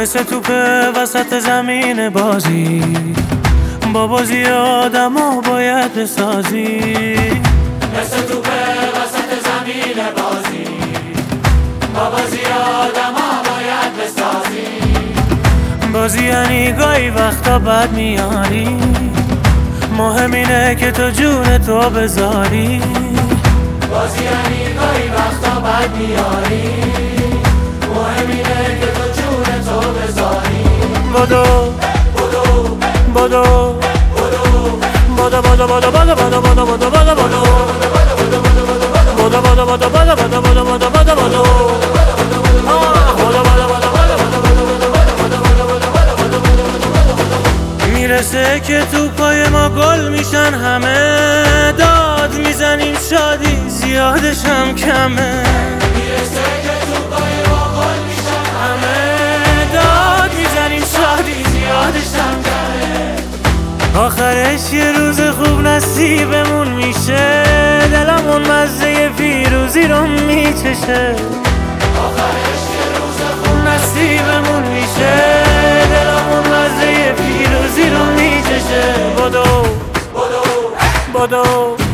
مثل توپه وسط زمین بازی، با بازی آدمو باید بسازی. مثل توپه وسط زمین بازی، با بازی آدمو باید بسازی. بازی یعنی گاهی وقتا بد میاری، مهم اینه که تو جون تو بذاری. بازی یعنی گاهی وقتا بد میاری، مهم اینه که تو جون تو بذاری. بدو بدو بدو بدو بدو بدو بدو بدو بدو بدو بدو بدو بدو بدو بدو. میرسه که تو پای ما گل میشن همه، داد میزنیم شادی زیادش هم کمه. میرسه که تو پای ما گل میشن همه، داد میزنیم شادی زیادش هم کمه. آخرش یه روز خوب نصیبمون میشه، دلمون مزه پیروزی رو میچشه. آخرش یه روز خوب نصیبمون میشه، دلمون مزه پیروزی رو میچشه. بدو بدو بدو